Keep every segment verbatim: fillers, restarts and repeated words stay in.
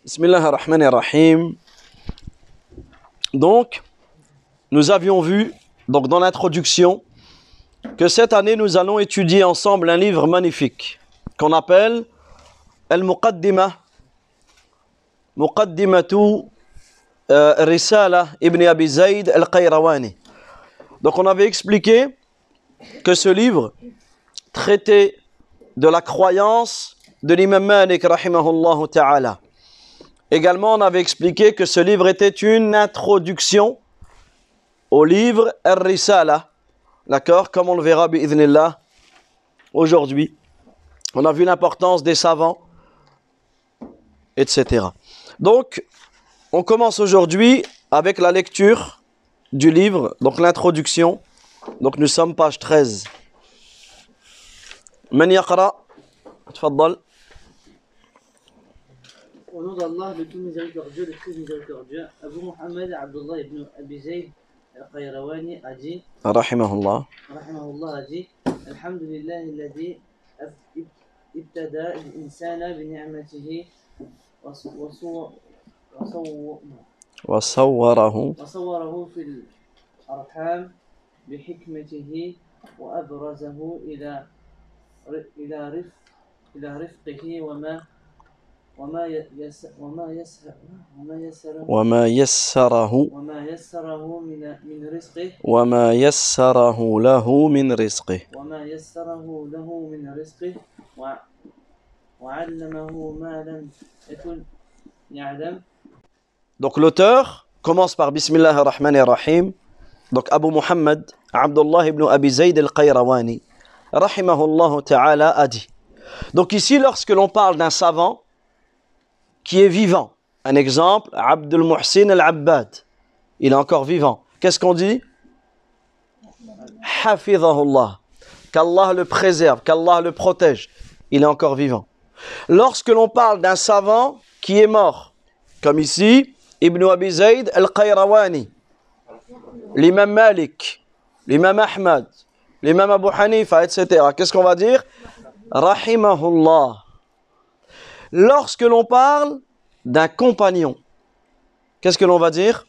Bismillah ar-Rahman ar-Rahim. Donc, nous avions vu, donc dans l'introduction, que cette année nous allons étudier ensemble un livre magnifique qu'on appelle Al-Muqaddimah, Muqaddimatu euh, Risala ibn Abi Zayd al-Qayrawani. Donc on avait expliqué que ce livre traitait de la croyance de l'imam Malik rahimahullah ta'ala. Également, on avait expliqué que ce livre était une introduction au livre Ar-Risala. D'accord? Comme on le verra, bi'idhnillah, aujourd'hui. On a vu l'importance des savants, et cetera. Donc, on commence aujourd'hui avec la lecture du livre, donc l'introduction. Donc, nous sommes page treize. Man yaqra? Tfaddal. Au nom d'Allah, le tout miséricordieux, le très miséricordieux, Abu Muhammad Abdullah ibn Abi Zayd al-Qayrawani a dit, Rahimahullah. Rahimahullah a dit, Alhamdulillah, alladhi ibtada al-insana bi ni'matihi wa وصوره وصوره في الأرحام بحكمته وأبرزه إلى إلى رفق إلى رفقه وما وما يس وما يسر وما يسره وما يسره وما يسره من من رزقه وما يسره له من رزقه وما يسره له من رزقه وعلمه ما لم يكن يعلم. Donc l'auteur commence par Bismillah ar-Rahman ar-Rahim. Donc Abu Muhammad Abdullah ibn Abi Zayd al-Qayrawani rahimahullah ta'ala a dit. Donc ici, lorsque l'on parle d'un savant qui est vivant, un exemple, Abdul Muhsin al-Abbad, il est encore vivant. Qu'est-ce qu'on dit? Hafidhahullah, qu'Allah le préserve, qu'Allah le protège, il est encore vivant. Lorsque l'on parle d'un savant qui est mort, comme ici, Ibn Abi Zayd al-Qayrawani, l'imam Malik, l'imam Ahmad, l'imam Abu Hanifa, et cetera. Qu'est-ce qu'on va dire? Rahimahullah. Lorsque l'on parle d'un compagnon, qu'est-ce que l'on va dire?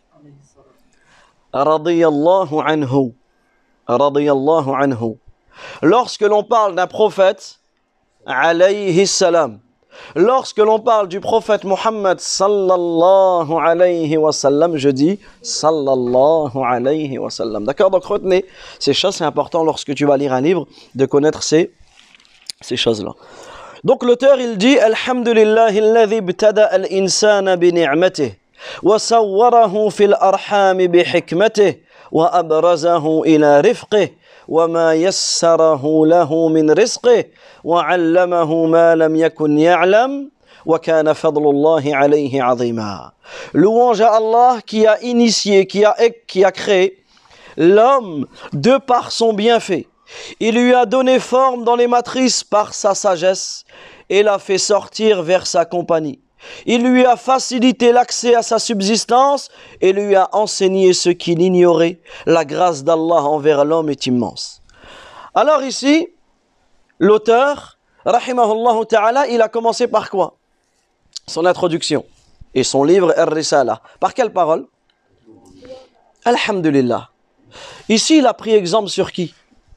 Radiyallahu anhu. Radiyallahu anhu. Lorsque l'on parle d'un prophète, alayhi salam. Lorsque l'on parle du prophète Muhammad sallallahu alayhi wa sallam, je dis sallallahu alayhi wa sallam. D'accord? Donc retenez ces choses, c'est important lorsque tu vas lire un livre de connaître ces, ces choses-là. Donc l'auteur il dit Alhamdulillahi alladhi ibtada al-insana bi ni'matih wa sawwarahu fil arham bi hikmatih wa abrazahu ila rifqih wa ma yassarahu lahu min rizqih وعلمه ما لم يكن يعلم وكان فضل الله عليه عظيما. Louange à Allah qui a initié, qui a, qui a créé l'homme de par son bienfait. Il lui a donné forme dans les matrices par sa sagesse et l'a fait sortir vers sa compagnie. Il lui a facilité l'accès à sa subsistance et lui a enseigné ce qu'il ignorait. La grâce d'Allah envers l'homme est immense. Alors ici, l'auteur, rahimahullah ta'ala, il a commencé par quoi? Son introduction et son livre Ar-Risala. Par quelle parole? Alhamdulillah. Ici, il a pris exemple sur qui?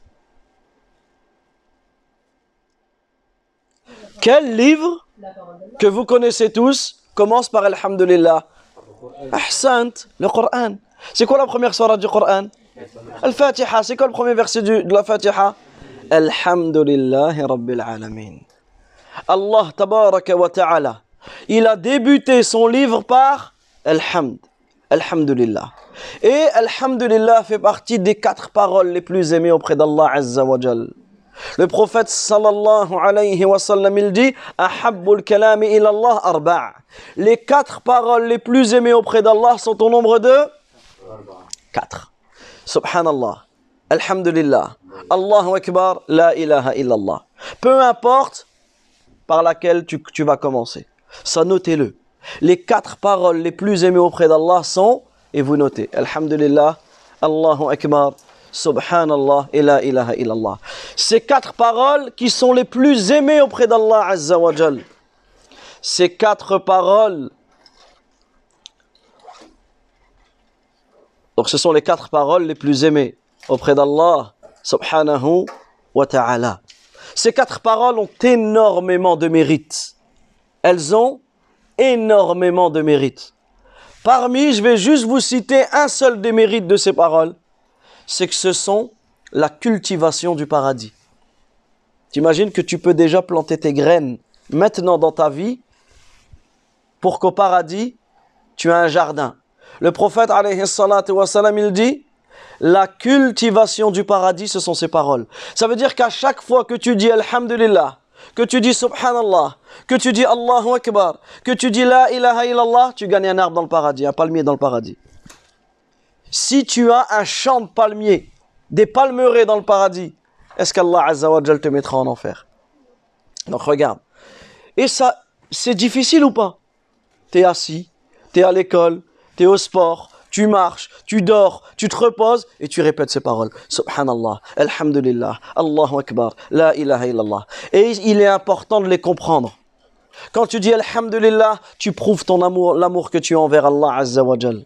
Quel livre que vous connaissez tous commence par Alhamdulillah? Ahsant, le Coran. C'est quoi la première sourate du Coran? Al-Fatiha. C'est quoi le premier verset du, de la Fatiha? Alhamdulillahi Rabbil Alamin. Allah tabaraka wa ta'ala, il a débuté son livre par Alhamd, Alhamdulillah. Et Alhamdulillah fait partie des quatre paroles les plus aimées auprès d'Allah Azza wa Jal. Le prophète sallallahu alayhi wa sallam, il dit Ahabbul kalami ila Allah arba'. Les quatre paroles les plus aimées auprès d'Allah sont au nombre de quatre. Subhanallah. Alhamdulillah. Allahu Akbar, la ilaha illallah. Peu importe par laquelle tu, tu vas commencer. Ça, notez-le. Les quatre paroles les plus aimées auprès d'Allah sont, et vous notez, Alhamdulillah, Allahu Akbar, Subhanallah, et la ilaha illallah. Ces quatre paroles qui sont les plus aimées auprès d'Allah Azza wa Jal. Ces quatre paroles Donc ce sont les quatre paroles les plus aimées auprès d'Allah subhanahu wa ta'ala. Ces quatre paroles ont énormément de mérite. Elles ont énormément de mérite. Parmi, je vais juste vous citer un seul des mérites de ces paroles, c'est que ce sont la cultivation du paradis. T'imagines que tu peux déjà planter tes graines maintenant dans ta vie pour qu'au paradis, tu aies un jardin. Le prophète, alayhi salatu wa salam, il dit, la cultivation du paradis, ce sont ces paroles. Ça veut dire qu'à chaque fois que tu dis Alhamdulillah, que tu dis Subhanallah, que tu dis Allahu Akbar, que tu dis La ilaha illallah, tu gagnes un arbre dans le paradis, un palmier dans le paradis. Si tu as un champ de palmiers, des palmeraies dans le paradis, est-ce qu'Allah Azza wa Jal te mettra en enfer? Donc regarde. Et ça, c'est difficile ou pas? Tu es assis, tu es à l'école, tu es au sport, tu marches, tu dors, tu te reposes et tu répètes ces paroles. Subhanallah, Alhamdulillah, Allahu Akbar, La ilaha illallah. Et il est important de les comprendre. Quand tu dis Alhamdulillah, tu prouves ton amour, l'amour que tu as envers Allah Azza wa Jal.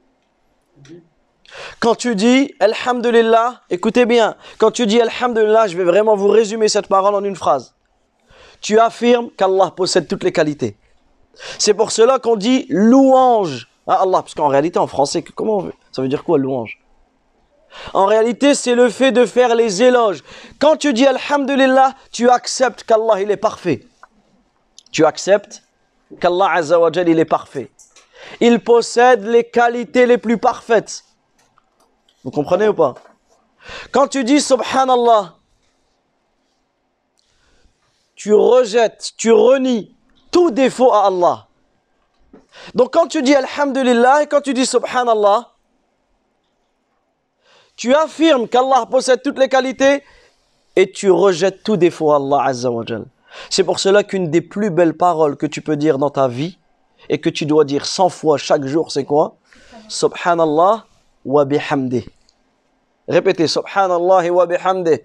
Quand tu dis Alhamdulillah, écoutez bien, quand tu dis Alhamdulillah, je vais vraiment vous résumer cette parole en une phrase. Tu affirmes qu'Allah possède toutes les qualités. C'est pour cela qu'on dit louange à Allah, parce qu'en réalité, en français, comment on veut, ça veut dire quoi louange? En réalité, c'est le fait de faire les éloges. Quand tu dis Alhamdulillah, tu acceptes qu'Allah il est parfait. Tu acceptes qu'Allah Azza wa Jal il est parfait. Il possède les qualités les plus parfaites. Vous comprenez ou pas? Quand tu dis Subhanallah, tu rejettes, tu renies tout défaut à Allah. Donc quand tu dis Alhamdulillah et quand tu dis Subhanallah, tu affirmes qu'Allah possède toutes les qualités et tu rejettes tout défaut à Allah Azza wa Jal. C'est pour cela qu'une des plus belles paroles que tu peux dire dans ta vie et que tu dois dire cent fois chaque jour, c'est quoi? Subhanallah wa bihamdih. Répétez, Subhanallah wa bihamdih.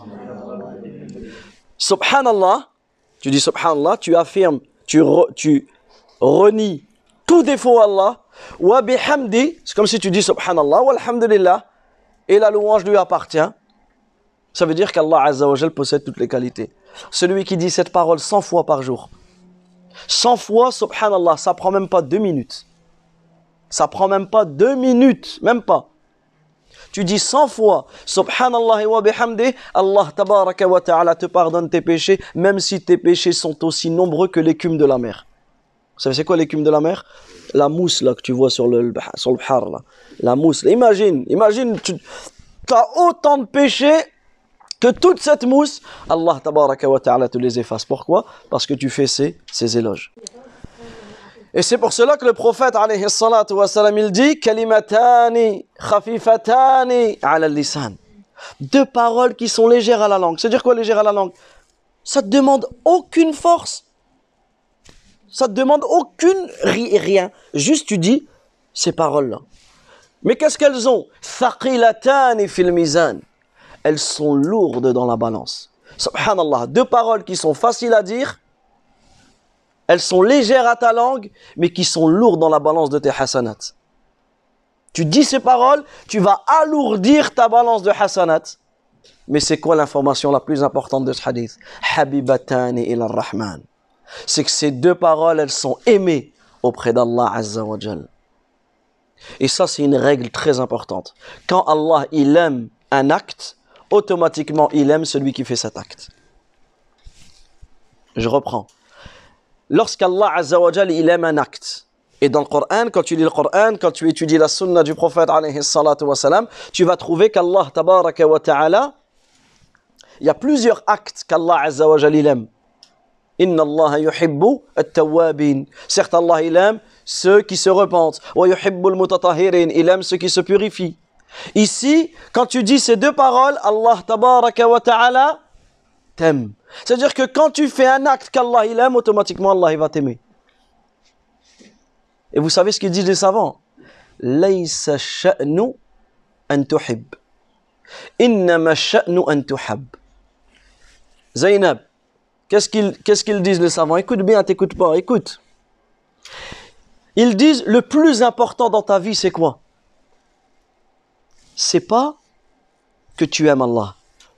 Subhanallah, tu dis Subhanallah, tu affirmes, tu, re, tu renies tout défaut à Allah. Wa bihamdi, c'est comme si tu dis Subhanallah, walhamdulillah, et la louange lui appartient. Ça veut dire qu'Allah Azza wa Jal possède toutes les qualités. Celui qui dit cette parole cent fois par jour, cent fois Subhanallah, ça prend même pas deux minutes. Ça prend même pas deux minutes, même pas. Tu dis cent fois Subhanallah wa bihamdi, Allah tabaraka wa ta'ala te pardonne tes péchés, même si tes péchés sont aussi nombreux que l'écume de la mer. Vous savez c'est quoi l'écume de la mer? La mousse là que tu vois sur le, sur le bhar là. La mousse. Imagine, imagine, tu as autant de péchés que toute cette mousse, Allah tabaraka wa ta'ala te les efface. Pourquoi? Parce que tu fais ces, ces éloges. Et c'est pour cela que le prophète alayhi salatu wa salam, il dit kalimatani khafifatani ala lisan. Deux paroles qui sont légères à la langue. C'est-à-dire quoi légères à la langue? Ça te demande aucune force. Ça te demande aucune rien. Juste tu dis ces paroles-là. Mais qu'est-ce qu'elles ont? Thaqilatani fil mizan. Elles sont lourdes dans la balance. Subhanallah, deux paroles qui sont faciles à dire, elles sont légères à ta langue, mais qui sont lourdes dans la balance de tes hasanats. Tu dis ces paroles, tu vas alourdir ta balance de hasanat. Mais c'est quoi l'information la plus importante de ce hadith? Habibatani ila rahman. C'est que ces deux paroles, elles sont aimées auprès d'Allah Azza wa Jal. Et ça, c'est une règle très importante. Quand Allah, il aime un acte, automatiquement, il aime celui qui fait cet acte. Je reprends. Lorsqu'Allah Azza wa Jal, il aime un acte, et dans le Coran, quand tu lis le Coran, quand tu étudies la sunna du prophète alayhi salatu wa salam, tu vas trouver qu'Allah tabaraka wa ta'ala, il y a plusieurs actes qu'Allah Azza wa Jal, il aime. Inna Allah yuhibbu at-tawwabin. Certes, Allah, il aime ceux qui se repentent. Wa yuhibbu al-mutatahirin. Il aime ceux qui se purifient. Ici, quand tu dis ces deux paroles, Allah tabaraka wa ta'ala t'aime. C'est-à-dire que quand tu fais un acte qu'Allah il aime, automatiquement Allah il va t'aimer. Et vous savez ce qu'ils disent les savants? Laysa sha'nu an tuhib. Innama sha'nu an tuhab. Zainab, qu'est-ce qu'ils qu'est-ce qu'ils disent les savants? Écoute bien, t'écoutes pas, écoute. Ils disent le plus important dans ta vie c'est quoi? c'est pas que tu aimes Allah.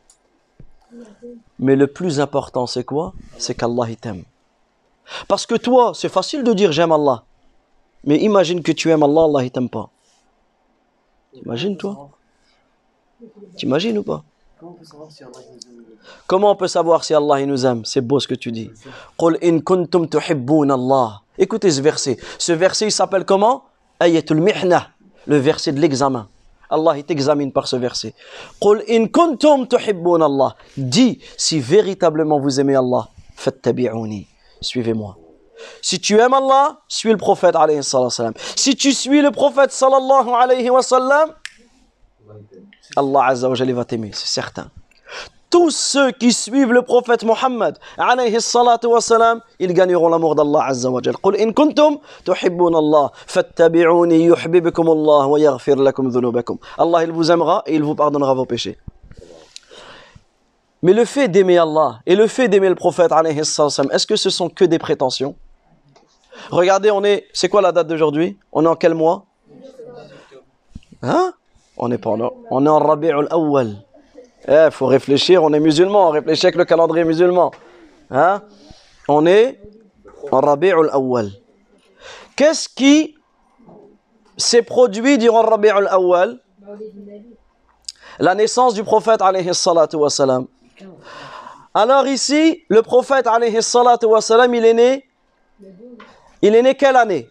Mais le plus important, c'est quoi? C'est qu'Allah il t'aime. Parce que toi, c'est facile de dire j'aime Allah. Mais imagine que tu aimes Allah, Allah il t'aime pas. Imagine toi. T'imagines ou pas? Comment on peut savoir si Allah il nous aime? C'est beau ce que tu dis. Qul in kuntum tuhibbuna Allah. Écoutez ce verset. Ce verset il s'appelle comment? Ayatul Mihna, le verset de l'examen. Allah il t'examine par ce verset. Qul in kuntum tuhibbuna Allah. Dis si véritablement vous aimez Allah. Fattabi'uni. Suivez-moi. Si tu aimes Allah, suis le prophète alayhi sallam. Si tu suis le prophète sallallahu alayhi wa sallam, Allah azza wa jalla va t'aimer, c'est certain. Tous ceux qui suivent le prophète Mohammed alayhi salatu wa salam, ils gagneront l'amour d'Allah azza wa jalla. Qul in kuntum tuhibbuna Allah fattabi'uni yuhibbukum Allah wa yaghfir lakum dhunubakum. Allah il vous aimera et il vous pardonnera vos péchés. Mais le fait d'aimer Allah et le fait d'aimer le prophète alayhi sallam, est-ce que ce sont que des prétentions? Regardez, on est, c'est quoi la date d'aujourd'hui? On est en quel mois? Hein? On est pas en, on est en Rabi'ul Awwal. Eh, faut réfléchir, on est musulman, on réfléchit avec le calendrier musulman. Hein? On est en Rabi'ul Awwal. Qu'est-ce qui s'est produit durant Rabi'ul Awwal? La naissance du prophète alayhi salatu wa salam. Alors ici, le prophète alayhi salatu wa salam, il est né. Il est né quelle année?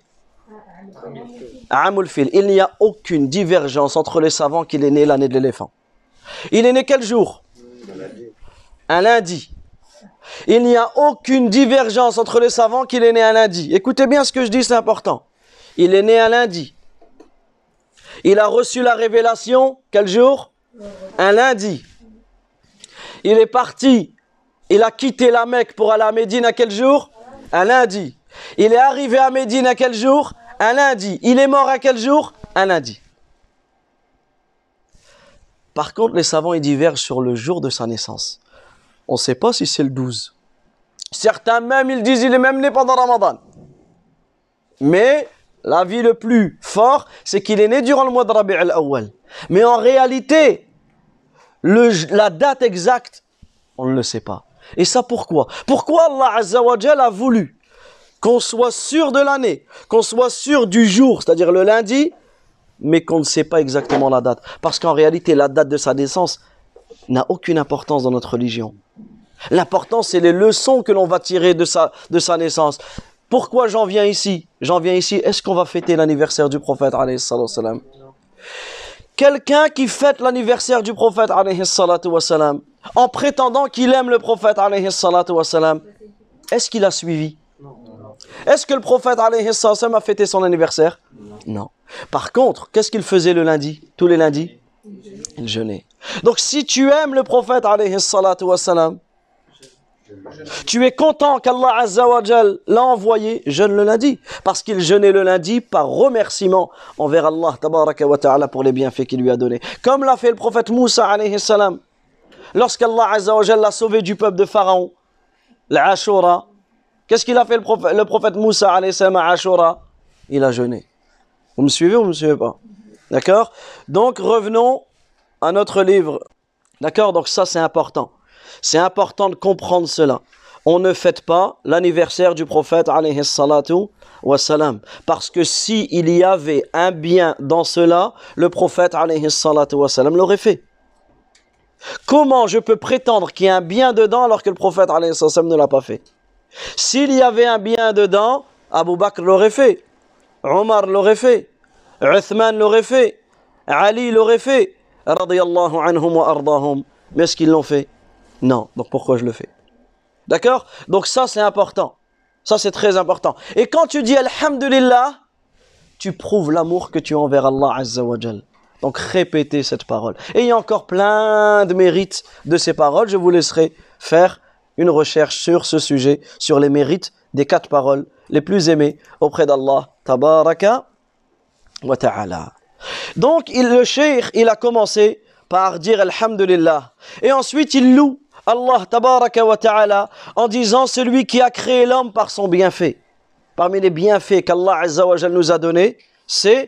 Amul Fil. Il n'y a aucune divergence entre les savants qu'il est né l'année de l'éléphant. Il est né quel jour? Un lundi. Il n'y a aucune divergence entre les savants qu'il est né un lundi. Écoutez bien ce que je dis, c'est important. Il est né un lundi. Il a reçu la révélation quel jour? Un lundi. Il est parti. Il a quitté la Mecque pour aller à Médine à quel jour? Un lundi. Il est arrivé à Médine à quel jour? Un lundi. Il est mort à quel jour? Un lundi. Par contre, les savants ils divergent sur le jour de sa naissance. On ne sait pas si c'est le douze. Certains même, ils disent qu'il est même né pendant Ramadan. Mais l'avis le plus fort, c'est qu'il est né durant le mois de Rabi' al-Awwal. Mais en réalité, le, la date exacte, on ne le sait pas. Et ça pourquoi? Pourquoi Allah Azza wa Jal a voulu qu'on soit sûr de l'année, qu'on soit sûr du jour, c'est-à-dire le lundi, mais qu'on ne sait pas exactement la date. Parce qu'en réalité, la date de sa naissance n'a aucune importance dans notre religion. L'important, c'est les leçons que l'on va tirer de sa, de sa naissance. Pourquoi j'en viens ici? J'en viens ici, est-ce qu'on va fêter l'anniversaire du prophète alayhi salam? Quelqu'un qui fête l'anniversaire du prophète alayhi salam, en prétendant qu'il aime le prophète alayhi salam, est-ce qu'il a suivi? Est-ce que le prophète alayhi salam a fêté son anniversaire? Non. Par contre, qu'est-ce qu'il faisait le lundi? Tous les lundis? Il jeûnait. Donc si tu aimes le prophète alayhi salam, tu es content qu'Allah Azza wa Jal l'a envoyé, jeûne le lundi. Parce qu'il jeûnait le lundi par remerciement envers Allah tabaraka wa ta'ala pour les bienfaits qu'il lui a donnés. Comme l'a fait le prophète Moussa alayhi salam. Lorsqu'Allah Azza wa Jal l'a sauvé du peuple de Pharaon, l'Ashura, qu'est-ce qu'il a fait le prophète, le prophète Moussa alayhi salam à Ashura? Il a jeûné. Vous me suivez ou vous ne me suivez pas? D'accord? Donc revenons à notre livre. D'accord? Donc ça c'est important. C'est important de comprendre cela. On ne fête pas l'anniversaire du prophète alayhi salatu wa salam. Parce que s'il y avait un bien dans cela, le prophète alayhi salatu wa salam l'aurait fait. Comment je peux prétendre qu'il y a un bien dedans alors que le prophète alayhi salatu wa salam ne l'a pas fait? S'il y avait un bien dedans, Abu Bakr l'aurait fait, Omar l'aurait fait, Uthman l'aurait fait, Ali l'aurait fait, radiyallahu anhum wa ardahum. Mais est-ce qu'ils l'ont fait? Non. Donc pourquoi je le fais? D'accord? Donc ça c'est important. Ça c'est très important. Et quand tu dis Alhamdulillah, tu prouves l'amour que tu as envers Allah Azza wa Jal. Donc répétez cette parole. Et il y a encore plein de mérites de ces paroles. Je vous laisserai faire une recherche sur ce sujet, sur les mérites des quatre paroles les plus aimées auprès d'Allah Tabaraka wa Ta'ala. Donc il, le cheikh, il a commencé par dire Alhamdulillah. Et ensuite il loue Allah Tabaraka wa Ta'ala en disant celui qui a créé l'homme par son bienfait. Parmi les bienfaits qu'Allah Azza wa Jal nous a donnés, c'est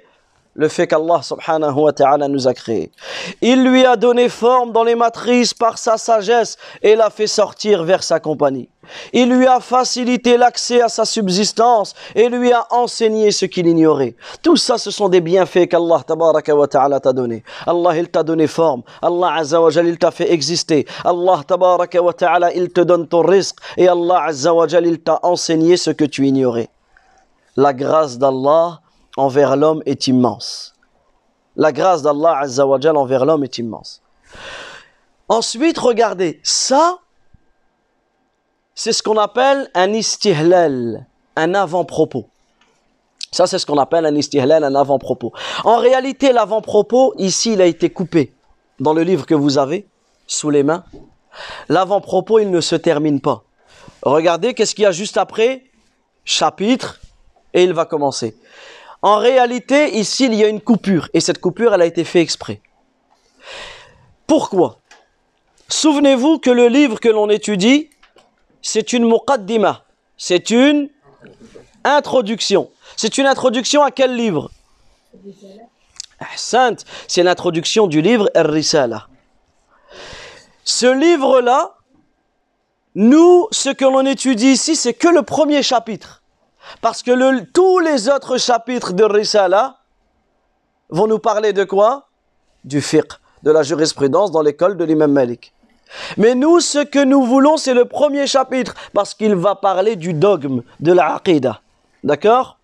le fait qu'Allah subhanahu wa ta'ala nous a créés. Il lui a donné forme dans les matrices par sa sagesse et l'a fait sortir vers sa compagnie. Il lui a facilité l'accès à sa subsistance et lui a enseigné ce qu'il ignorait. Tout ça, ce sont des bienfaits qu'Allah tabaraka wa ta'ala t'a donné. Allah, il t'a donné forme. Allah azza wa jal, il t'a fait exister. Allah tabaraka wa ta'ala, il te donne ton rizq. Et Allah azza wa jal, il t'a enseigné ce que tu ignorais. La grâce d'Allah envers l'homme est immense. La grâce d'Allah azza wa jal envers l'homme est immense. Ensuite, regardez, ça, c'est ce qu'on appelle un istihlal, un avant-propos. Ça, c'est ce qu'on appelle un istihlal, un avant-propos. En réalité, l'avant-propos, ici, il a été coupé. Dans le livre que vous avez, sous les mains, l'avant-propos, il ne se termine pas. Regardez, qu'est-ce qu'il y a juste après? Chapitre, et il va commencer. En réalité, ici, il y a une coupure, et cette coupure, elle a été faite exprès. Pourquoi? Souvenez-vous que le livre que l'on étudie, c'est une muqaddima, c'est une introduction. C'est une introduction à quel livre? Ahsant, c'est l'introduction du livre Ar-Risala. Ce livre-là, nous, ce que l'on étudie ici, c'est que le premier chapitre. Parce que le, tous les autres chapitres de Risala vont nous parler de quoi? Du fiqh, de la jurisprudence dans l'école de l'imam Malik. Mais nous, ce que nous voulons, c'est le premier chapitre, parce qu'il va parler du dogme, de la aqidah. D'accord?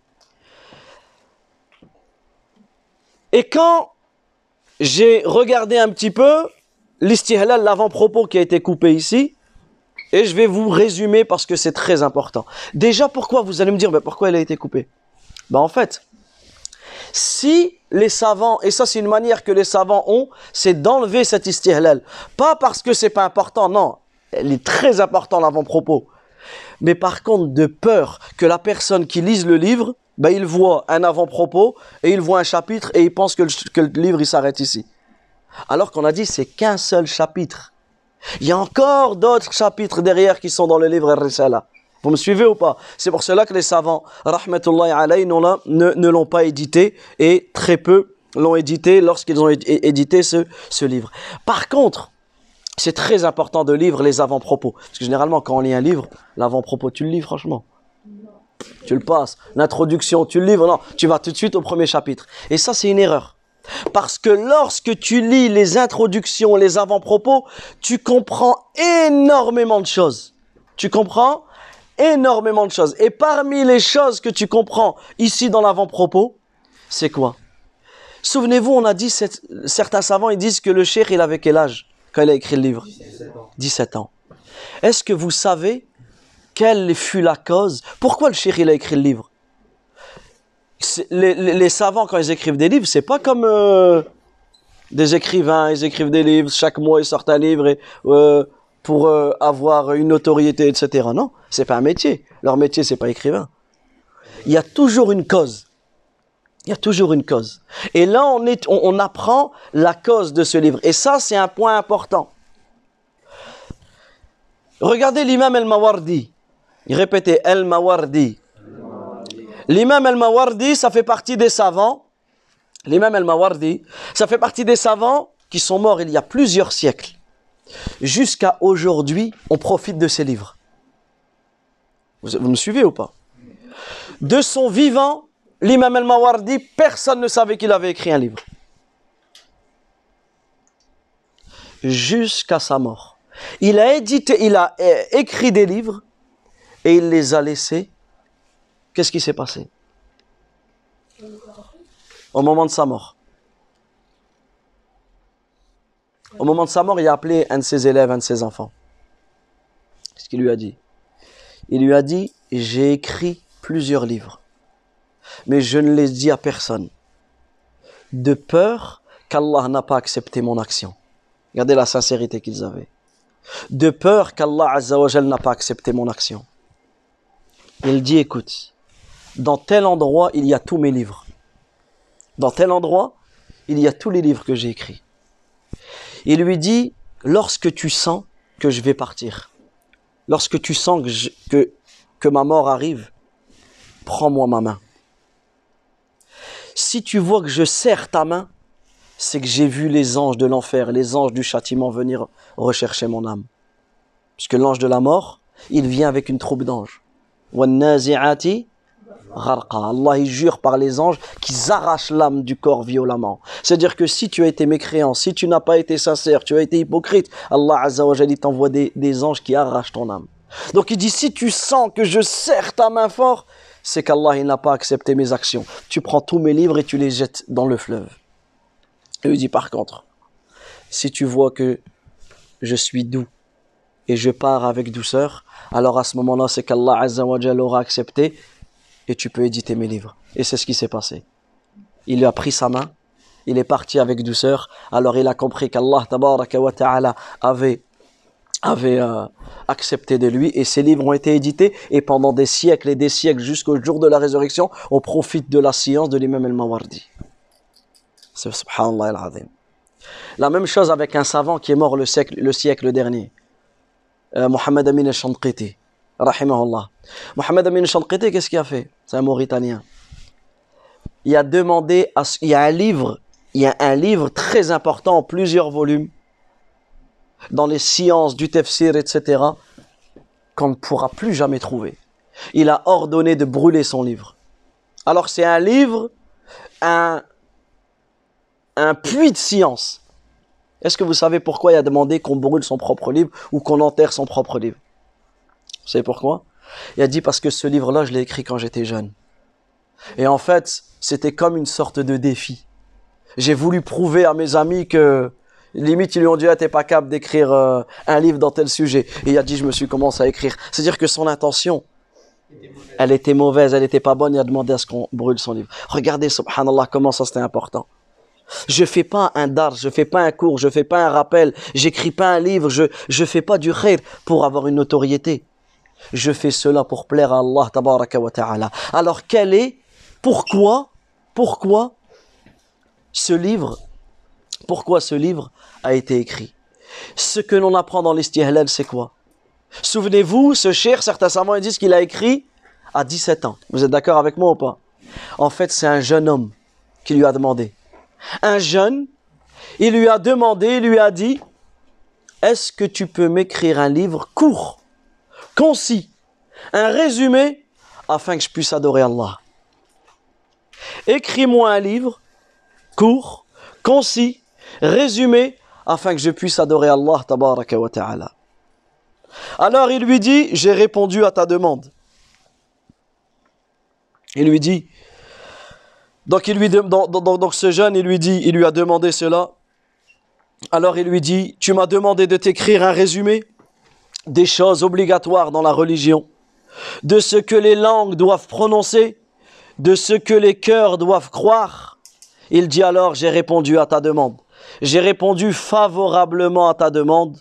Et quand j'ai regardé un petit peu l'istihlal, l'avant-propos qui a été coupé ici, et je vais vous résumer parce que c'est très important. Déjà, pourquoi? Vous allez me dire, mais pourquoi il a été coupé? Ben en fait, si les savants, et ça c'est une manière que les savants ont, c'est d'enlever cet istihlal. Pas parce que c'est pas important, non, il est très important l'avant-propos. Mais par contre, de peur que la personne qui lise le livre, ben, il voit un avant-propos et il voit un chapitre et il pense que le, que le livre il s'arrête ici. Alors qu'on a dit c'est qu'un seul chapitre. Il y a encore d'autres chapitres derrière qui sont dans le livre Ar-Risala. Vous me suivez ou pas? C'est pour cela que les savants, rahmatullahi alayhi, ne, ne l'ont pas édité et très peu l'ont édité lorsqu'ils ont édité ce, ce livre. Par contre, c'est très important de lire les avant-propos. Parce que généralement, quand on lit un livre, l'avant-propos, tu le lis franchement. Tu le passes. L'introduction, tu le livres. Non, tu vas tout de suite au premier chapitre. Et ça, c'est une erreur. Parce que lorsque tu lis les introductions, les avant-propos, tu comprends énormément de choses. Tu comprends énormément de choses. Et parmi les choses que tu comprends ici dans l'avant-propos, c'est quoi? Souvenez-vous, on a dit, cette, certains savants, ils disent que le cheikh, il avait quel âge quand il a écrit le livre? dix-sept ans. dix-sept ans. Est-ce que vous savez quelle fut la cause? Pourquoi le cheikh, il a écrit le livre? Les, les, les savants, quand ils écrivent des livres, c'est pas comme euh, des écrivains, ils écrivent des livres, chaque mois ils sortent un livre et, euh, pour euh, avoir une notoriété, et cetera. Non, c'est pas un métier. Leur métier, c'est pas écrivain. Il y a toujours une cause. Il y a toujours une cause. Et là, on, est, on, on apprend la cause de ce livre. Et ça, c'est un point important. Regardez l'imam al-Mawardi. Répétez, al-Mawardi. L'imam al-Mawardi, ça fait partie des savants. L'imam al-Mawardi, ça fait partie des savants qui sont morts il y a plusieurs siècles. Jusqu'à aujourd'hui, on profite de ces livres. Vous, vous me suivez ou pas? De son vivant, l'imam al-Mawardi, personne ne savait qu'il avait écrit un livre. Jusqu'à sa mort. Il a édité, il a écrit des livres et il les a laissés. Qu'est-ce qui s'est passé? Au moment de sa mort. Au moment de sa mort, il a appelé un de ses élèves, un de ses enfants. Qu'est-ce qu'il lui a dit? Il lui a dit, j'ai écrit plusieurs livres, mais je ne les dis à personne, de peur qu'Allah n'a pas accepté mon action. Regardez la sincérité qu'ils avaient. De peur qu'Allah Azza wa Jal n'a pas accepté mon action. Il dit, écoute, dans tel endroit, il y a tous mes livres. Dans tel endroit, il y a tous les livres que j'ai écrits. Il lui dit, lorsque tu sens que je vais partir, lorsque tu sens que, je, que, que ma mort arrive, prends-moi ma main. si tu vois que je serre ta main, c'est que j'ai vu les anges de l'enfer, les anges du châtiment venir rechercher mon âme. Puisque l'ange de la mort, il vient avec une troupe d'anges. وَالنَّازِعَاتِ غَرْقًا. Allah, il jure par les anges qu'ils arrachent l'âme du corps violemment. C'est-à-dire que si tu as été mécréant, si tu n'as pas été sincère, tu as été hypocrite, Allah Azza wa Jalla, il t'envoie des, des anges qui arrachent ton âme. Donc il dit, si tu sens que je serre ta main fort, c'est qu'Allah, il n'a pas accepté mes actions. Tu prends tous mes livres et tu les jettes dans le fleuve. Et il dit, par contre, si tu vois que je suis doux et je pars avec douceur, alors à ce moment-là, c'est qu'Allah Azza wa Jalla aura accepté et tu peux éditer mes livres. Et c'est ce qui s'est passé. Il lui a pris sa main, il est parti avec douceur, alors il a compris qu'Allah Tabaraka wa Ta'ala avait, avait euh, accepté de lui, et ses livres ont été édités, et pendant des siècles et des siècles, jusqu'au jour de la résurrection, on profite de la science de l'imam al-Mawardi. C'est subhanallah al-azim. La même chose avec un savant qui est mort le siècle, le siècle dernier, euh, Mohamed Amin al-Shanqiti, rahimahullah. Mohamed Amin al-Shanqiti, qu'est-ce qu'il a fait? C'est un Mauritanien. Il a demandé, à, il y a un livre, il y a un livre très important en plusieurs volumes, dans les sciences du tafsir, et cetera, qu'on ne pourra plus jamais trouver. Il a ordonné de brûler son livre. Alors c'est un livre, un, un puits de science. Est-ce que vous savez pourquoi il a demandé qu'on brûle son propre livre ou qu'on enterre son propre livre? Vous savez pourquoi? Il a dit parce que ce livre-là, je l'ai écrit quand j'étais jeune. Et en fait, c'était comme une sorte de défi. J'ai voulu prouver à mes amis que, limite, ils lui ont dit, ah, t'es pas capable d'écrire euh, un livre dans tel sujet. Et il a dit, je me suis commencé à écrire. C'est-à-dire que son intention, elle était mauvaise, elle était pas bonne, il a demandé à ce qu'on brûle son livre. Regardez, subhanallah, comment ça c'était important. Je fais pas un dar, je fais pas un cours, je fais pas un rappel, j'écris pas un livre, je, je fais pas du khair pour avoir une notoriété. Je fais cela pour plaire à Allah, tabaraka wa ta'ala. Alors, quel est, pourquoi, pourquoi ce livre, pourquoi ce livre a été écrit? Ce que l'on apprend dans l'istihlal, c'est quoi? Souvenez-vous, ce cher, certains savants disent qu'il a écrit à dix-sept ans. Vous êtes d'accord avec moi ou pas? En fait, c'est un jeune homme qui lui a demandé. Un jeune, il lui a demandé, il lui a dit, est-ce que tu peux m'écrire un livre court, concis, un résumé, afin que je puisse adorer Allah? Écris-moi un livre court, concis, résumé, afin que je puisse adorer Allah, tabaraka wa ta'ala. Alors il lui dit, j'ai répondu à ta demande. Il lui dit, donc, il lui de, donc, donc, donc ce jeune, il lui dit, il lui a demandé cela. Alors il lui dit, tu m'as demandé de t'écrire un résumé des choses obligatoires dans la religion, de ce que les langues doivent prononcer, de ce que les cœurs doivent croire. Il dit alors, j'ai répondu à ta demande. J'ai répondu favorablement à ta demande.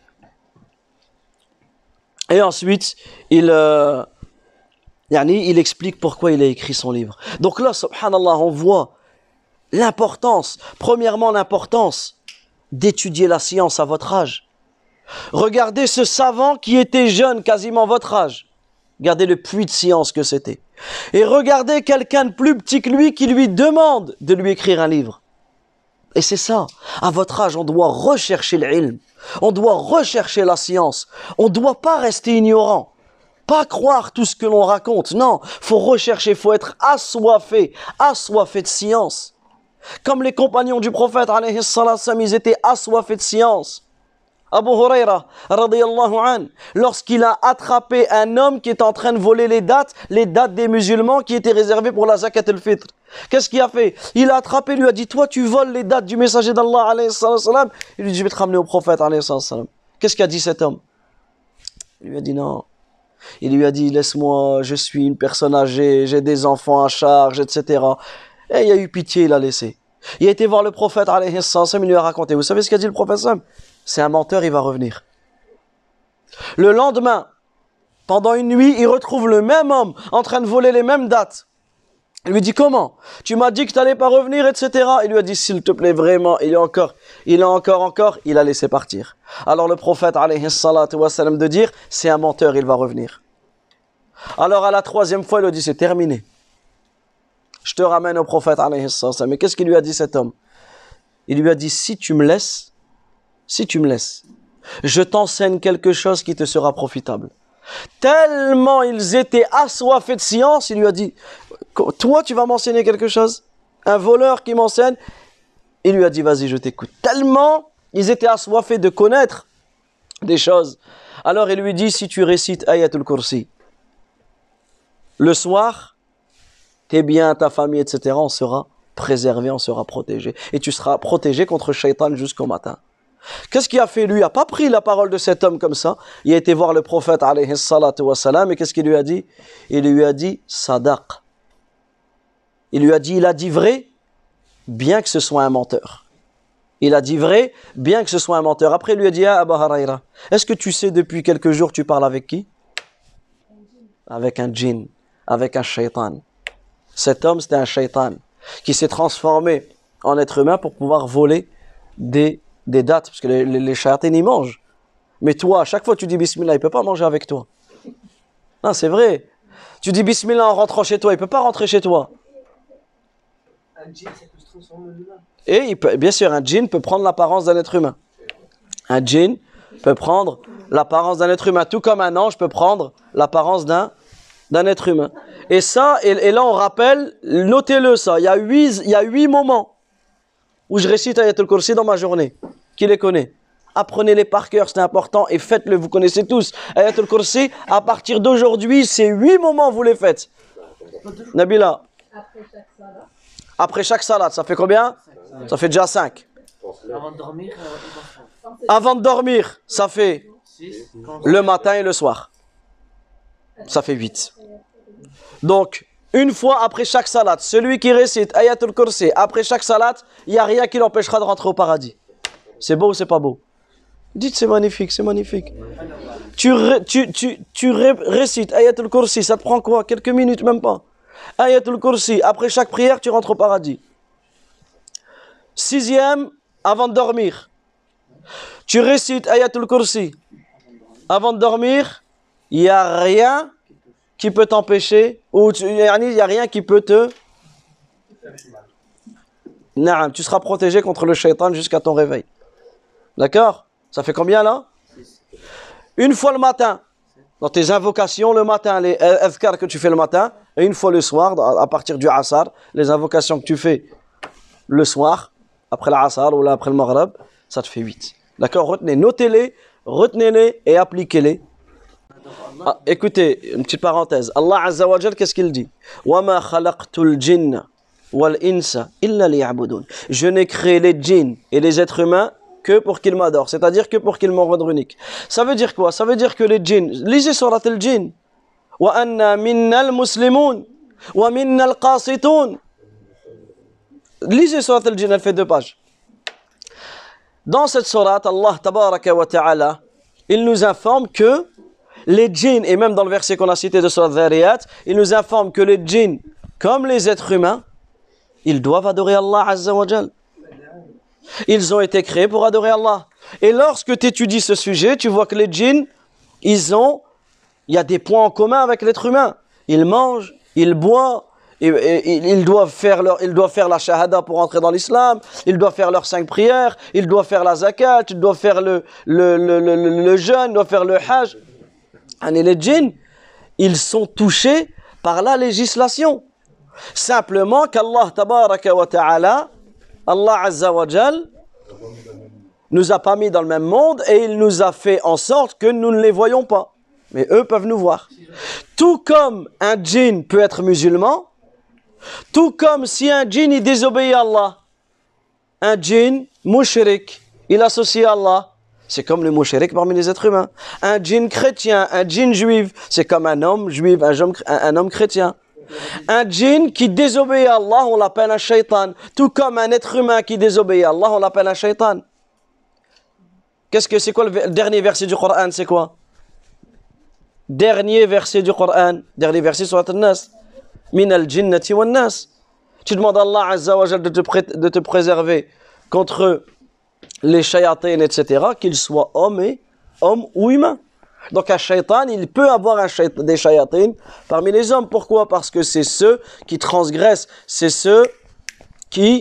Et ensuite, il... Euh, Yani, il explique pourquoi il a écrit son livre. Donc là, subhanallah, on voit l'importance, premièrement l'importance d'étudier la science à votre âge. Regardez ce savant qui était jeune, quasiment votre âge. Regardez le puits de science que c'était. Et regardez quelqu'un de plus petit que lui qui lui demande de lui écrire un livre. Et c'est ça, à votre âge, on doit rechercher l'ilm, on doit rechercher la science, on ne doit pas rester ignorant. Pas croire tout ce que l'on raconte, non, faut rechercher, faut être assoiffé, assoiffé de science. Comme les compagnons du prophète, alayhi salam, ils étaient assoiffés de science. Abu Huraira, radiyallahu an, lorsqu'il a attrapé un homme qui est en train de voler les dates, les dates des musulmans qui étaient réservées pour la zakat al-fitr. Qu'est-ce qu'il a fait? Il a attrapé, lui a dit, toi tu voles les dates du messager d'Allah, alayhi salam. Il lui dit, je vais te ramener au prophète, alayhi salam. Qu'est-ce qu'a dit cet homme? Il lui a dit, non. Il lui a dit, laisse-moi, je suis une personne âgée, j'ai des enfants à charge, et cetera. Et il a eu pitié, il a laissé. Il a été voir le prophète, alayhi salam, il lui a raconté. Vous savez ce qu'a dit le prophète? C'est un menteur, il va revenir. Le lendemain, pendant une nuit, il retrouve le même homme en train de voler les mêmes dates. Il lui dit, comment? Tu m'as dit que tu n'allais pas revenir, et cetera. Il lui a dit, s'il te plaît, vraiment, il est encore, il est encore, encore, il a laissé partir. Alors le prophète, alayhi salatu wa salam, de dire, c'est un menteur, il va revenir. Alors à la troisième fois, il lui dit, c'est terminé. Je te ramène au prophète alayhi salam. Mais qu'est-ce qu'il lui a dit cet homme? Il lui a dit, si tu me laisses, si tu me laisses, je t'enseigne quelque chose qui te sera profitable. Tellement ils étaient assoiffés de science, il lui a dit, toi tu vas m'enseigner quelque chose? Un voleur qui m'enseigne? Il lui a dit, vas-y, je t'écoute. Tellement ils étaient assoiffés de connaître des choses. Alors il lui dit, si tu récites Ayatul Kursi, le soir, tes biens, ta famille, et cetera, on sera préservé, on sera protégé. Et tu seras protégé contre Shaitan jusqu'au matin. Qu'est-ce qu'il a fait lui? Il n'a pas pris la parole de cet homme comme ça. Il a été voir le prophète alayhi salatu wa salam, et qu'est-ce qu'il lui a dit? Il lui a dit sadaq. Il lui a dit, il a dit vrai, bien que ce soit un menteur. Il a dit vrai, bien que ce soit un menteur. Après, il lui a dit, ah, Abu Huraira, est-ce que tu sais depuis quelques jours tu parles avec qui? Avec un djinn, avec un shaitan. Cet homme, c'était un shaitan qui s'est transformé en être humain pour pouvoir voler des, des dates, parce que les, les, les shaitans, ils mangent. Mais toi, à chaque fois que tu dis Bismillah, il ne peut pas manger avec toi. Non, c'est vrai. Tu dis Bismillah en rentrant chez toi, il ne peut pas rentrer chez toi. Un djinn, ça peut se transformer en humain. Et il peut, bien sûr, un djinn peut prendre l'apparence d'un être humain. Un djinn peut prendre l'apparence d'un être humain, tout comme un ange peut prendre l'apparence d'un d'un être humain. Et ça, et, et là on rappelle, notez-le ça, il y a huit, il y a huit moments où je récite Ayatul Kursi dans ma journée. Qui les connaît? Apprenez-les par cœur, c'est important, et faites-le, vous connaissez tous. Ayatul Kursi, à partir d'aujourd'hui, ces huit moments, vous les faites. Nabila? Après chaque salat. Après chaque salat, ça fait combien? Ça fait déjà cinq. Avant de dormir, euh, Avant de dormir, ça fait six. le matin et le soir. Ça fait huit. Donc, une fois après chaque salat, celui qui récite Ayatul Kursi après chaque salat, il n'y a rien qui l'empêchera de rentrer au paradis. C'est beau ou c'est pas beau? Dites c'est magnifique, c'est magnifique. Tu, ré, tu, tu, tu ré, récites Ayatul Kursi, ça te prend quoi? Quelques minutes, même pas. Ayatul Kursi, après chaque prière, tu rentres au paradis. Sixième, avant de dormir. Tu récites Ayatul Kursi. Avant de dormir, il n'y a rien qui peut t'empêcher, ou il n'y a rien qui peut te... Non, tu seras protégé contre le shaitan jusqu'à ton réveil. D'accord? Ça fait combien là? Une fois le matin, dans tes invocations le matin, les azkar que tu fais le matin, et une fois le soir, à partir du asar, les invocations que tu fais le soir, après l'asar ou là après le maghrib, ça te fait huit. D'accord? Retenez, notez-les, retenez-les et appliquez-les. Ah, écoutez, une petite parenthèse. Allah Azza wa Jal, qu'est-ce qu'il dit? وَمَا خَلَقْتُ الْجِنَّ وَالْإِنسَ إِلَّا لِيَعْبُدُونَ. Je n'ai créé les djinns et les êtres humains que pour qu'ils m'adorent, c'est-à-dire que pour qu'ils m'en rendent unique. Ça veut dire quoi? Ça veut dire que les djinns, lisez surat al-djinn. وَأَنَّا مِنَّا الْمُسْلِمُونَ وَمِنَّا الْقَاسِطُونَ. Lisez surat al-djinn, elle fait deux pages. Dans cette surat, Allah tabaraka wa ta'ala, il nous informe que les djinns, et même dans le verset qu'on a cité de Surat Dhariyat, il nous informe que les djinns, comme les êtres humains, ils doivent adorer Allah Azza wa Jal. Ils ont été créés pour adorer Allah. Et lorsque tu étudies ce sujet, tu vois que les djinns, ils ont, il y a des points en commun avec l'être humain. Ils mangent, ils boivent, et, et, et, ils, doivent faire leur, ils doivent faire la shahada pour entrer dans l'islam, ils doivent faire leurs cinq prières, ils doivent faire la zakat, ils doivent faire le, le, le, le, le, le jeûne, ils doivent faire le hajj. Et les djinns, ils sont touchés par la législation. Simplement qu'Allah tabaraka wa ta'ala, Allah azza wa jal, nous a pas mis dans le même monde et il nous a fait en sorte que nous ne les voyons pas. Mais eux peuvent nous voir. Tout comme un djinn peut être musulman, tout comme si un djinn il désobéit à Allah, un djinn mushrik, il associe à Allah. C'est comme le mouchirik parmi les êtres humains. Un djinn chrétien, un djinn juif, c'est comme un homme juif, un homme, un, un homme chrétien. Un djinn qui désobéit à Allah, on l'appelle un shaitan. Tout comme un être humain qui désobéit à Allah, on l'appelle un shaitan. Qu'est-ce que c'est quoi le dernier verset du Coran? C'est quoi? Dernier verset du Coran, dernier verset sur Al-Nas. Min al-jinnati wan-nas. Tu demandes à Allah Azza wa Jal de te, pré de te préserver contre les shayatines, et cetera, qu'ils soient hommes, et, hommes ou humains. Donc un shaitan, il peut avoir un shait- des shayatines parmi les hommes. Pourquoi? Parce que c'est ceux qui transgressent, c'est ceux qui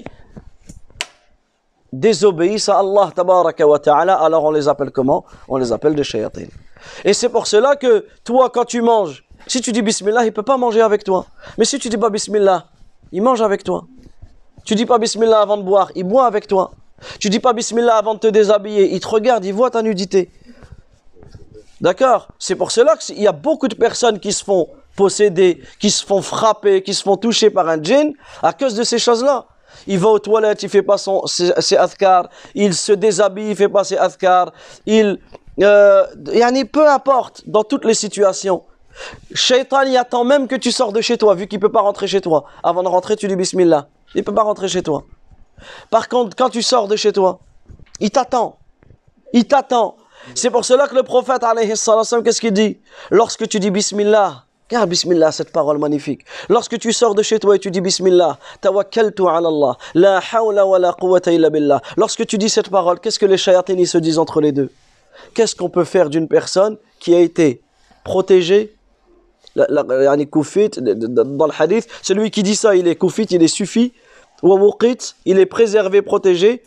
désobéissent à Allah tabaraka wa ta'ala. Alors on les appelle comment? On les appelle des shayatines. Et c'est pour cela que toi, quand tu manges, si tu dis bismillah, il ne peut pas manger avec toi. Mais si tu dis pas bismillah, il mange avec toi. Tu dis pas bismillah avant de boire, il boit avec toi. Tu dis pas bismillah avant de te déshabiller, il te regarde, il voit ta nudité. D'accord? C'est pour cela qu'il y a beaucoup de personnes qui se font posséder, qui se font frapper, qui se font toucher par un djinn à cause de ces choses-là. Il va aux toilettes, il fait pas son, ses, ses adhkar, il se déshabille, il fait pas ses adhkar, il, euh, yani, peu importe, dans toutes les situations. Shaitan, il attend même que tu sors de chez toi, vu qu'il peut pas rentrer chez toi. Avant de rentrer, tu dis bismillah. Il peut pas rentrer chez toi. Par contre, quand tu sors de chez toi, il t'attend. Il t'attend. C'est pour cela que le prophète, alayhi salam, qu'est-ce qu'il dit? Lorsque tu dis bismillah, car bismillah, cette parole magnifique. Lorsque tu sors de chez toi et tu dis bismillah, tawakkaltu ala Allah, la hawla wa la quwwata illa billah. Lorsque tu dis cette parole, qu'est-ce que les shayatines se disent entre les deux? Qu'est-ce qu'on peut faire d'une personne qui a été protégée? La, la, yani koufit, dans le hadith, celui qui dit ça, il est koufit, il est suffi, wa wuqit, il est préservé, protégé,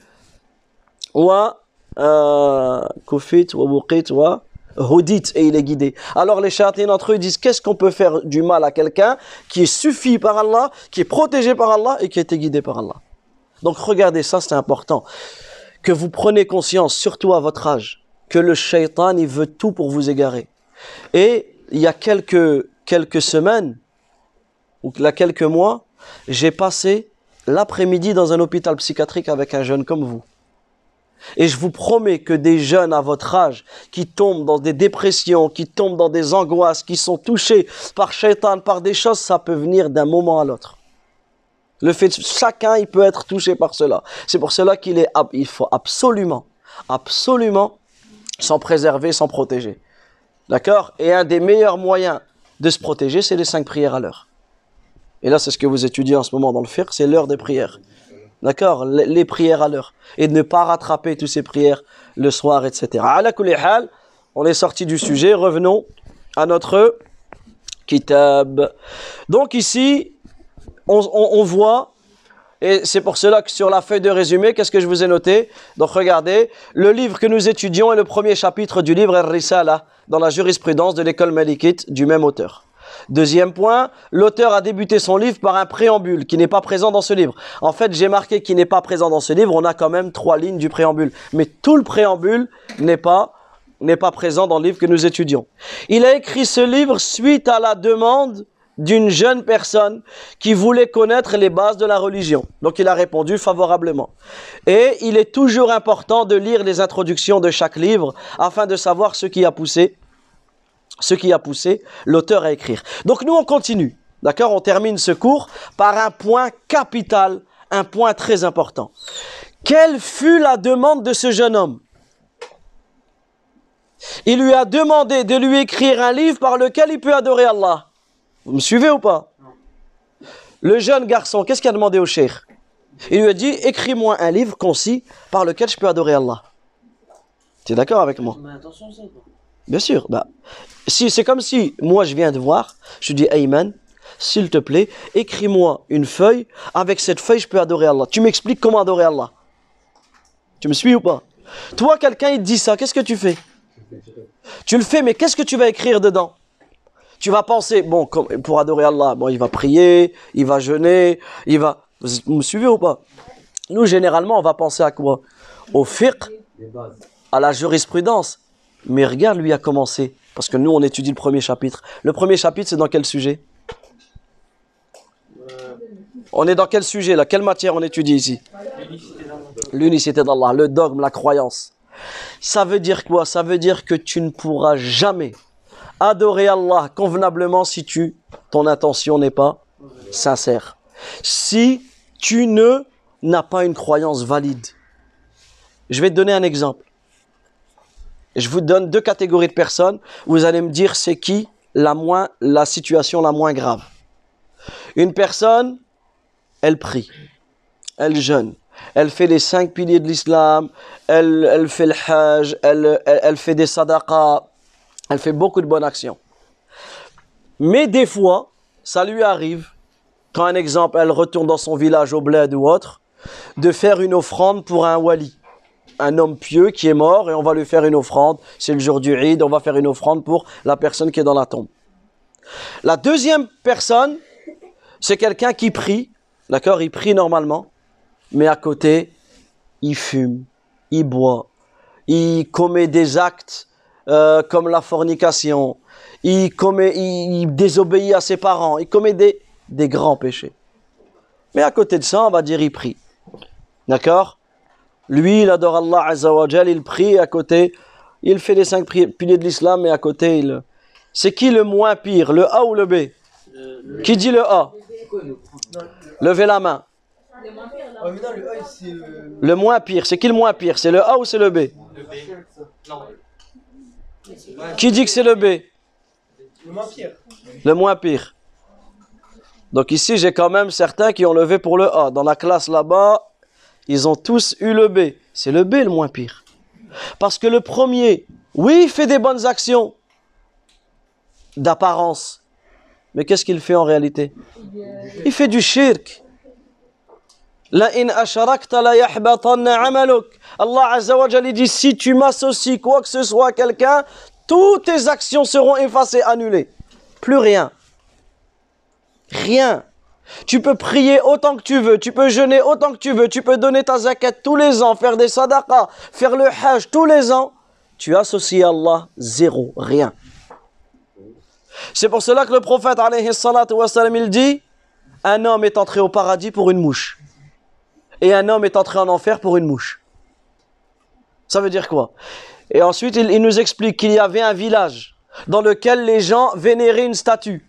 wa koufit, wa wuqit, wa hudit, et il est guidé. Alors les shayatines entre eux disent, qu'est-ce qu'on peut faire du mal à quelqu'un qui est suffi par Allah, qui est protégé par Allah et qui a été guidé par Allah. Donc regardez, ça c'est important, que vous prenez conscience, surtout à votre âge, que le shaitan, il veut tout pour vous égarer. Et il y a quelques, quelques semaines, ou là, quelques mois, j'ai passé l'après-midi dans un hôpital psychiatrique avec un jeune comme vous. Et je vous promets que des jeunes à votre âge qui tombent dans des dépressions, qui tombent dans des angoisses, qui sont touchés par shaitan, par des choses, ça peut venir d'un moment à l'autre. Le fait, chacun, il peut être touché par cela. C'est pour cela qu'il est, il faut absolument, absolument s'en préserver, s'en protéger. D'accord? Et un des meilleurs moyens de se protéger, c'est les cinq prières à l'heure. Et là, c'est ce que vous étudiez en ce moment dans le fiqh, c'est l'heure des prières. D'accord? Les, les prières à l'heure. Et de ne pas rattraper toutes ces prières le soir, et cetera. Ala kulli hal, on est sorti du sujet, revenons à notre kitab. Donc ici, on, on, on voit, et c'est pour cela que sur la feuille de résumé, qu'est-ce que je vous ai noté? Donc regardez, le livre que nous étudions est le premier chapitre du livre Ar-Risala, dans la jurisprudence de l'école malikite du même auteur. Deuxième point, l'auteur a débuté son livre par un préambule qui n'est pas présent dans ce livre. En fait, j'ai marqué qu'il n'est pas présent dans ce livre, on a quand même trois lignes du préambule. Mais tout le préambule n'est pas, n'est pas présent dans le livre que nous étudions. Il a écrit ce livre suite à la demande d'une jeune personne qui voulait connaître les bases de la religion. Donc il a répondu favorablement. Et il est toujours important de lire les introductions de chaque livre afin de savoir ce qui a poussé ce qui a poussé l'auteur à écrire. Donc nous on continue, d'accord? On termine ce cours par un point capital, un point très important. Quelle fut la demande de ce jeune homme? Il lui a demandé de lui écrire un livre par lequel il peut adorer Allah. Vous me suivez ou pas? Le jeune garçon, qu'est-ce qu'il a demandé au cheikh? Il lui a dit, écris-moi un livre concis par lequel je peux adorer Allah. Tu es d'accord avec moi? Mais attention, ça, quoi. Bien sûr. Bah, si, c'est comme si, moi je viens de voir, je dis, Ayman, s'il te plaît, écris-moi une feuille, avec cette feuille je peux adorer Allah. Tu m'expliques comment adorer Allah. Tu me suis ou pas? Toi, quelqu'un il te dit ça, qu'est-ce que tu fais? Tu le fais, mais qu'est-ce que tu vas écrire dedans? Tu vas penser, bon, comme, pour adorer Allah, bon, il va prier, il va jeûner, il va... Vous me suivez ou pas? Nous, généralement, on va penser à quoi? Au fiqh, à la jurisprudence. Mais regarde, lui a commencé, parce que nous, on étudie le premier chapitre. Le premier chapitre, c'est dans quel sujet? euh... On est dans quel sujet, là? Quelle matière on étudie ici? L'unicité d'Allah, le dogme, la croyance. Ça veut dire quoi? Ça veut dire que tu ne pourras jamais adorer Allah convenablement si tu, ton intention n'est pas sincère. Si tu ne n'as pas une croyance valide. Je vais te donner un exemple. Je vous donne deux catégories de personnes. Vous allez me dire c'est qui la, moins, la situation la moins grave. Une personne, elle prie, elle jeûne, elle fait les cinq piliers de l'islam, elle, elle fait le hajj, elle, elle, elle fait des sadaqas, Elle fait beaucoup de bonnes actions. Mais des fois, ça lui arrive, quand un exemple, elle retourne dans son village au bled ou autre, de faire une offrande pour un wali, un homme pieux qui est mort, et on va lui faire une offrande. C'est le jour du Eid, on va faire une offrande pour la personne qui est dans la tombe. La deuxième personne, c'est quelqu'un qui prie, d'accord, il prie normalement, mais à côté, il fume, il boit, il commet des actes euh, comme la fornication, il, commet, il, il désobéit à ses parents, il commet des, des grands péchés. Mais à côté de ça, on va dire il prie, d'accord? Lui, il adore Allah Azza wa Jal, il prie, à côté, il fait les cinq piliers de l'islam, mais à côté, il... C'est qui le moins pire, le A ou le B? Le, le... Qui dit le A? Levez la main. Le moins pire, là. Oh, non, le, A, c'est, euh... le moins pire, c'est qui le moins pire? C'est le A ou c'est le B? Le B. Non. Qui dit que c'est le B? Le moins pire. Le moins pire. Donc ici, j'ai quand même certains qui ont levé pour le A. Dans la classe là-bas, ils ont tous eu le B. C'est le B le moins pire. Parce que le premier, oui, il fait des bonnes actions d'apparence. Mais qu'est-ce qu'il fait en réalité? Il fait du shirk. La in asharakta la yahbatanna amaluk. Allah Azza wa Jalla dit, si tu m'associes quoi que ce soit à quelqu'un, toutes tes actions seront effacées, annulées. Plus rien. Rien. Tu peux prier autant que tu veux, tu peux jeûner autant que tu veux, tu peux donner ta zakat tous les ans, faire des sadaqas, faire le hajj tous les ans. Tu associes à Allah zéro, rien. C'est pour cela que le prophète, alayhi salatu wa salam, il dit, un homme est entré au paradis pour une mouche. Et un homme est entré en enfer pour une mouche. Ça veut dire quoi? Et ensuite, il, il nous explique qu'il y avait un village dans lequel les gens vénéraient une statue.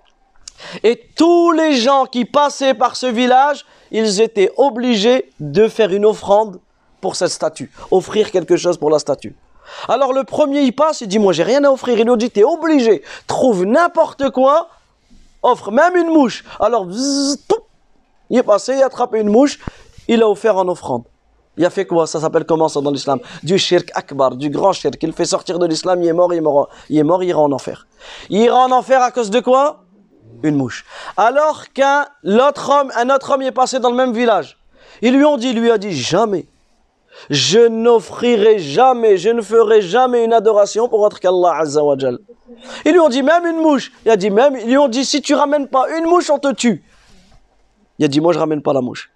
Et tous les gens qui passaient par ce village, ils étaient obligés de faire une offrande pour cette statue. Offrir quelque chose pour la statue. Alors le premier, il passe, il dit, moi j'ai rien à offrir. Il nous dit, t'es obligé. Trouve n'importe quoi, offre même une mouche. Alors, bzzz, tout, il est passé, il a attrapé une mouche, il a offert en offrande. Il a fait quoi? Ça s'appelle comment ça dans l'islam? Du shirk akbar, du grand shirk. Il fait sortir de l'islam, il est mort, il est mort, il est mort, il ira en enfer. Il ira en enfer à cause de quoi? Une mouche. Alors qu'un l'autre homme, un autre homme est passé dans le même village. Ils lui ont dit, lui a dit, jamais. Je n'offrirai jamais, je ne ferai jamais une adoration pour autre qu'Allah Azza wa Jal. Ils lui ont dit, même une mouche. Il a dit, même, ils lui ont dit, si tu ramènes pas une mouche, on te tue. Il a dit, moi je ramène pas la mouche.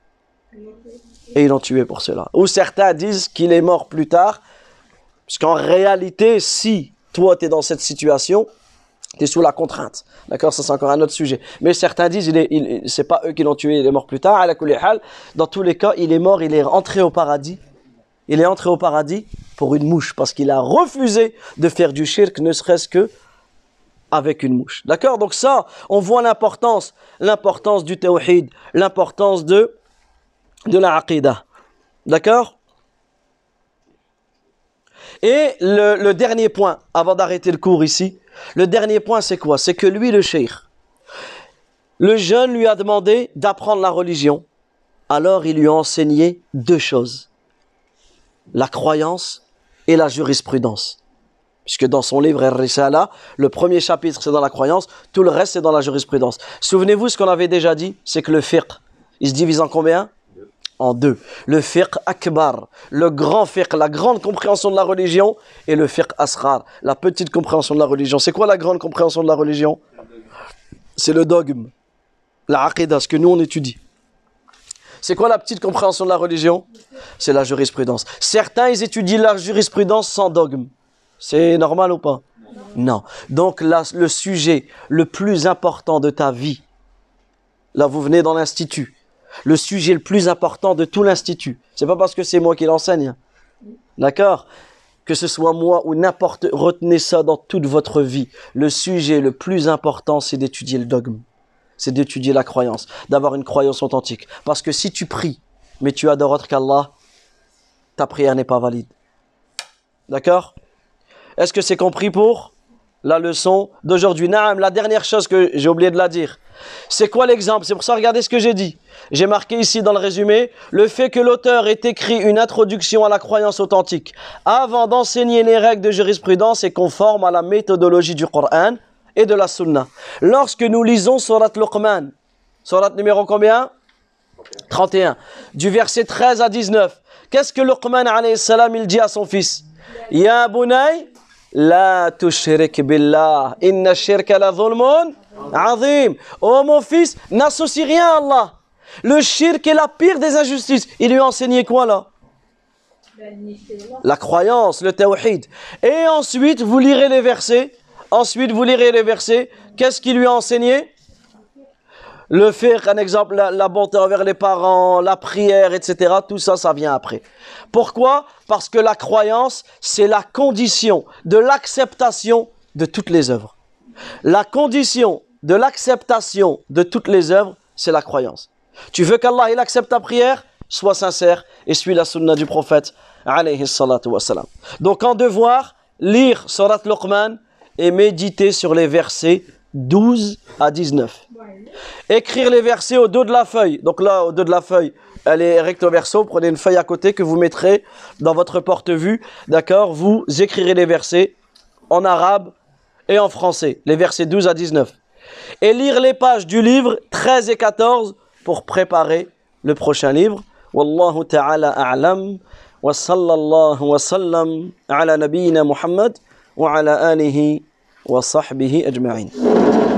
Et ils l'ont tué pour cela. Ou certains disent qu'il est mort plus tard. Parce qu'en réalité, si toi tu es dans cette situation, tu es sous la contrainte. D'accord? Ça c'est encore un autre sujet. Mais certains disent, il est, il, c'est pas eux qui l'ont tué, il est mort plus tard. Ala kulli hal, dans tous les cas, il est mort, il est entré au paradis. Il est entré au paradis pour une mouche. Parce qu'il a refusé de faire du shirk, ne serait-ce que avec une mouche. D'accord? Donc ça, on voit l'importance, l'importance du tawhid, l'importance de, de la aqidah. D'accord? Et le, le dernier point, avant d'arrêter le cours ici, le dernier point c'est quoi? C'est que lui, le cheikh, le jeune lui a demandé d'apprendre la religion. Alors il lui a enseigné deux choses. La croyance et la jurisprudence. Puisque dans son livre Ar-Risala, le premier chapitre c'est dans la croyance, tout le reste c'est dans la jurisprudence. Souvenez-vous ce qu'on avait déjà dit, c'est que le fiqh, il se divise en combien? En deux. Le fiqh akbar, le grand fiqh, la grande compréhension de la religion, et le fiqh asghar, la petite compréhension de la religion. C'est quoi la grande compréhension de la religion? C'est le dogme, la aqidah, ce que nous on étudie. C'est quoi la petite compréhension de la religion? C'est la jurisprudence. Certains ils étudient la jurisprudence sans dogme. C'est normal ou pas? Non. Donc là, le sujet le plus important de ta vie, là vous venez dans l'institut, le sujet le plus important de tout l'institut, c'est pas parce que c'est moi qui l'enseigne, d'accord? Que ce soit moi ou n'importe, retenez ça dans toute votre vie. Le sujet le plus important, c'est d'étudier le dogme, c'est d'étudier la croyance, d'avoir une croyance authentique. Parce que si tu pries, mais tu adores autre qu'Allah, ta prière n'est pas valide. D'accord? Est-ce que c'est compris pour la leçon d'aujourd'hui? Naam, la dernière chose que j'ai oublié de la dire. C'est quoi l'exemple? C'est pour ça, regardez ce que j'ai dit. J'ai marqué ici dans le résumé, le fait que l'auteur ait écrit une introduction à la croyance authentique avant d'enseigner les règles de jurisprudence est conforme à la méthodologie du Coran et de la Sunna. Lorsque nous lisons Surat Luqman, Surat numéro combien? trente et un. Du verset treize à dix-neuf. Qu'est-ce que Luqman alayhi salam il dit à son fils? Ya bunay, la tushrik billah, inna shirka la dhulmun azim. Oh mon fils, n'associe rien à Allah. Le shirk est la pire des injustices. Il lui a enseigné quoi là? La croyance, le tawhid. Et ensuite, vous lirez les versets. Ensuite, vous lirez les versets. Qu'est-ce qu'il lui a enseigné? Le fiqh, un exemple, la, la bonté envers les parents, la prière, et cetera. Tout ça, ça vient après. Pourquoi? Parce que la croyance, c'est la condition de l'acceptation de toutes les œuvres. La condition de l'acceptation de toutes les œuvres, c'est la croyance. Tu veux qu'Allah il accepte ta prière? Sois sincère et suis la sunna du prophète alayhi salatu wassalam. Donc en devoir, lire Surat Luqman et méditer sur les versets douze à dix-neuf. Écrire les versets au dos de la feuille. Donc là, au dos de la feuille, elle est recto verso. Prenez une feuille à côté que vous mettrez dans votre porte-vue. D'accord? Vous écrirez les versets en arabe et en français. Les versets douze à dix-neuf. Et lire les pages du livre treize et quatorze pour préparer le prochain livre. Wallahu ta'ala a'lam. Wa sallallahu wa sallam ala nabiyyina Muhammad wa ala alihi wa sahbihi ajma'in.